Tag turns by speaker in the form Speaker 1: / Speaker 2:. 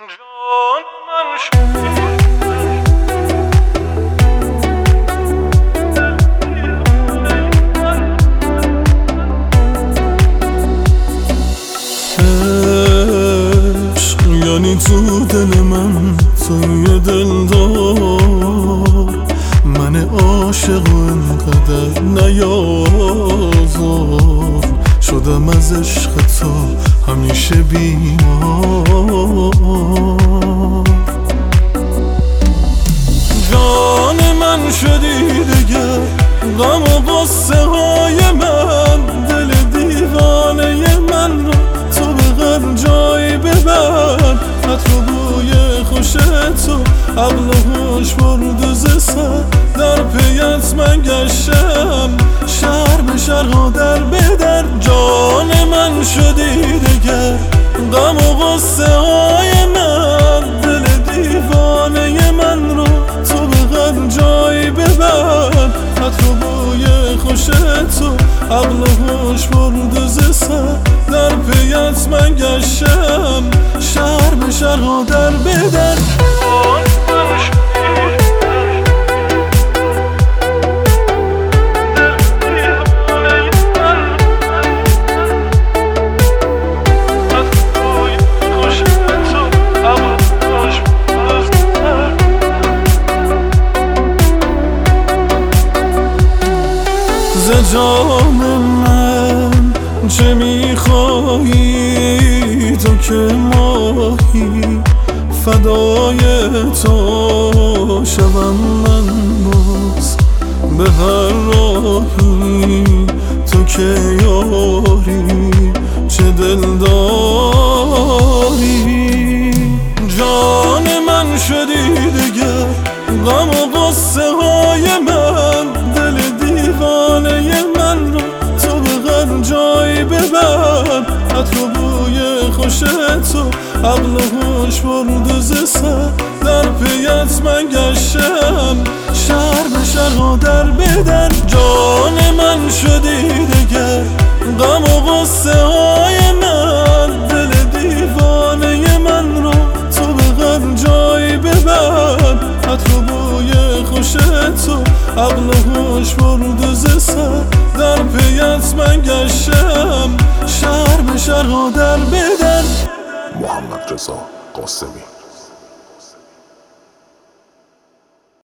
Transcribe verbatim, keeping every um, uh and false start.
Speaker 1: جان من شدی
Speaker 2: یعنی تو دل من توی دل دار من عاشق و انقدر نیازار شدم از عشق تو همیشه بیمار. جان من شدی دگر غم و غصه های من، دل دیوانه من رو تو به غر جای ببر. عطر و بوی خوش تو عقل و هوش برد ز سر، در پیت من گشتم شهر به شهر و در به در. جان من شدی دگر غم و غصه های من، دل دیوانه من رو تو به غر جای ببر. عطر و بوی خوش تو عقل و هوش برد ز سر، در پیت من گشتم شهر به شهر و در به در. ز جان من چه میخواهی تو که ماهی، فدای تو شوم من باز به هر راهی. تو که یاری چه دلداری، جان من شدی دگر غم و غصه های من، دل دیوانه من رو تو به غر جای ببر. عطر و بوی خوش تو عقل و هوش برد ز سر، در پیت من گشتم شهر به شهر و در به در. جان من شدی دگر غم و غصه های من، دل دیوانه من رو تو به غر جای ببر. عطر و بوی خوش تو عقل و هوش برد ز سر، در پیت من گشتم شهر به شهر و در به در.
Speaker 3: محمد رضا قاسمی.